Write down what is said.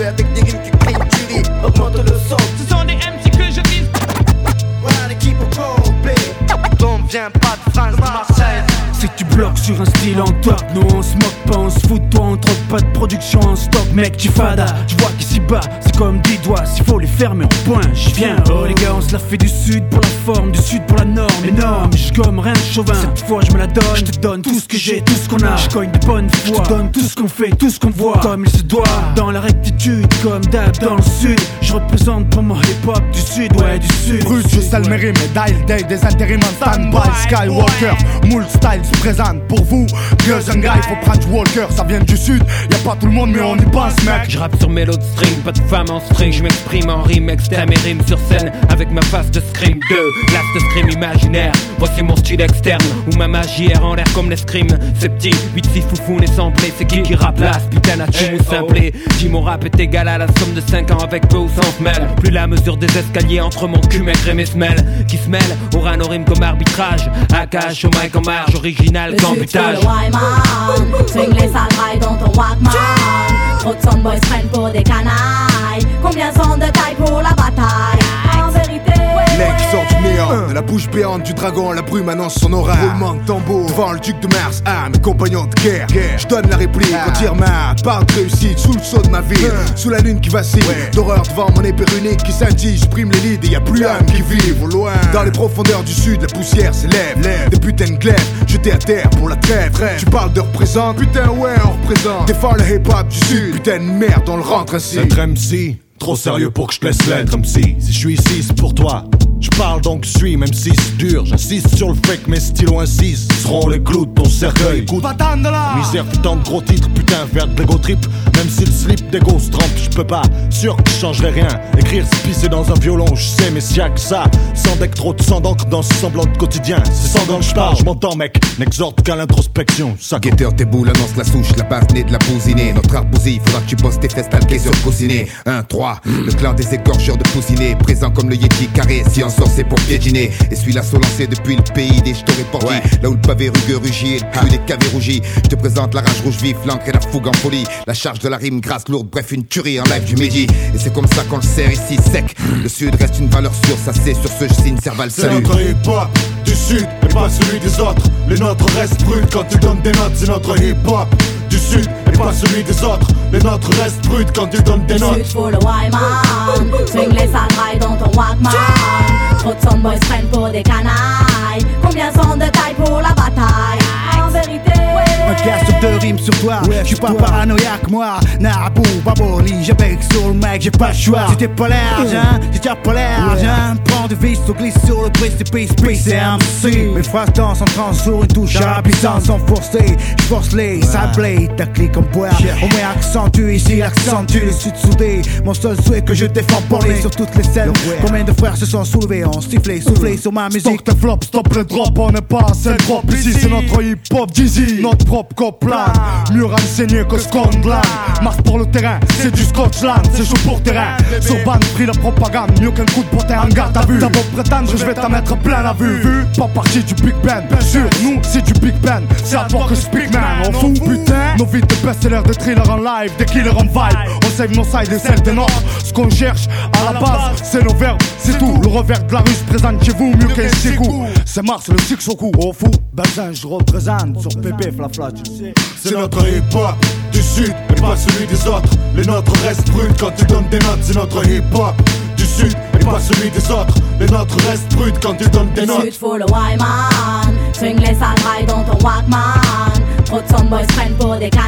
avec des rimes qui crient une tuerie. Augmente le son. Ce sont des MC que je vise. Voilà l'équipe au complet. On vient pas de France, de Marseille. Si tu bloques sur un style en top, nous on se moque pas, on se fout de toi, on troque pas de production en stock. Mec, tu fada, tu vois qu'ici bas, c'est comme 10 doigts, s'il faut les fermer en point, j'y viens. Oh les gars, on se la fait du sud pour la forme, du sud pour la norme. Énorme, je gomme rien de chauvin, cette fois je me la donne. Je te donne tout ce que j'ai, tout ce qu'on a. Je cogne de bonne foi, je te donne tout ce qu'on fait, tout ce qu'on voit. Comme il se doit, dans la rectitude, comme d'hab dans le sud. Je représente pour moi hip-hop du sud, ouais du sud. Brut, je sais le mérite, médaille, day, des intérims en stand-by. Skywalker, moule style se présente pour vous. Girls and guys, faut prendre du Walker, ça vient du sud. Y'a pas tout le monde, mais on y pense, mec. Je rappe sur mélo de string, pas de femme en string. Je m'exprime en rime extrême et rime sur scène avec ma face de scream 2, last scream imaginaire. Voici mon style externe où ma magie est en l'air comme l'escrime. C'est petit, 8-6 foufounes et samplés. C'est qui rappe là, ce putain à tout ou simplé. Dis mon rap est égal à la somme de 5 ans avec peu ou sans semelle. Plus la mesure des escaliers entre mon cul, maigre et mes semelles qui se mêlent, aura nos rimes comme arbitrage. AKH au mic en marge, original qu'en butage. Swing les sales rails dans ton Walkman. Trop de soundboys prennent pour des canailles. Combien sont de taille pour la bataille? En vérité, Mec sort du néant, de la bouche béante du dragon, la brume annonce son aura. Roulement de tambour, devant le duc de Mars, mes compagnons de guerre. Je donne la réplique, on tire ma part de réussite sous le saut de ma ville. Sous la lune qui vacille, d'horreur devant mon épée runique qui scintille. J'prime les leads et y'a plus âme qui vivent au loin. Dans les profondeurs du sud, la poussière s'élève. Des putains de glaives, jetés à terre pour la trêve. Tu parles de représente, putain ouais on représente. Défends le hip-hop du sud, putain de merde on le rentre ainsi. Être MC, trop sérieux pour que je te laisse l'être MC. Si je suis ici c'est pour toi, je parle donc je suis, même si c'est dur. J'insiste sur le fait que mes stylos insistent seront les clous de ton cercueil. Écoute, misère putain de gros titres, putain faire de l'ego trip. Même si le slip d'ego se trempe, je peux pas, sûr que je changerai rien. Écrire c'est pisser dans un violon, je sais mais s'il y a que ça. Sans deck trop de sang d'encre dans ce semblant de quotidien. C'est sans dents que je parle, je m'entends mec, n'exhorte qu'à l'introspection. Ça Guetteur tes boules, annonce la souche, la base née de la bousinée. Notre art bousille, faudra que tu bosses tes fesses talquées sur cousiné. 1, 3, le clan des égorgeurs de pousiné. Présent comme le Yeti carré, si on sort c'est pour piétiner. Et suis l'assaut lancé depuis le pays des jetons réportis. Là où le pavé rugueux rugit et le cul des cavés rougis. Je te présente la rage rouge vif, l'encre et la fougue en folie. La charge de la rime grasse, lourde, bref une tuerie en live du midi. Et c'est comme ça qu'on le sert ici sec. Le sud reste une valeur sûre, ça c'est sur ce je signe Serval salut. C'est notre hip-hop du sud et pas celui des autres. Les nôtres restent bruts quand tu donnes des notes. C'est notre hip-hop du sud et pas celui des autres. Les nôtres restent bruts quand tu donnes des notes. sud faut le Wyman. Swing les sales rails dans ton Walkman. Trop de soundboys prennent pour des canailles. Combien sont de taille pour la bataille? En vérité, Un casse de rimes sur toi, j'suis pas paranoïaque moi. Nabou, baboli, j'abec sur le mec, j'ai pas le choix. Si t'es pas large, hein, si t'as pas large, hein. Prends de vis, on glisse sur le précipice, PCMC. Mes phrases dansent en trans sur une touche à la puissance sans forcer. J'force les sablés, ta clique en boire. On met accentue ici, accentue le sud soudé. Mon seul souhait que je défends parler sur toutes les scènes. Combien de frères se sont soulevés, ont sifflé, soufflé sur ma musique. Stop tes flops, stop le drop, on n'est pas assez drop. Ici c'est notre hip-hop, Dizzy, notre propre coplan. Mieux renseigné que Scotland. Mars pour le terrain, c'est du Scotland, c'est chaud pour terrain. Soban pris la propagande, mieux qu'un coup de potin en garde à vue. T'as beau prétendre, je vais t'en mettre plein la vue. Pas partie du Big Ben, bien sûr, nous c'est du Big Ben. C'est à toi que je speak man, on fout putain. Nos vies de best-sellers, des thrillers en live, des killers en vibe. On save nos sides et celles des nôtres. Ce qu'on cherche à la base, c'est nos verbes, c'est tout. Le revers de la rue se présente chez vous, mieux qu'un Sikou. C'est Mars, le six au cou, au fou. Bazin, je représente sur Pépé Flafla, tu sais. C'est notre hip-hop du sud et pas celui des autres. Les nôtres restent bruts quand tu donnes des notes. C'est notre hip-hop du sud et pas celui des autres. Les nôtres restent bruts quand tu donnes des notes. sud faut le Wyman. Swing les sales rails dans ton Walkman. Trop de soundboys prennent pour des canailles.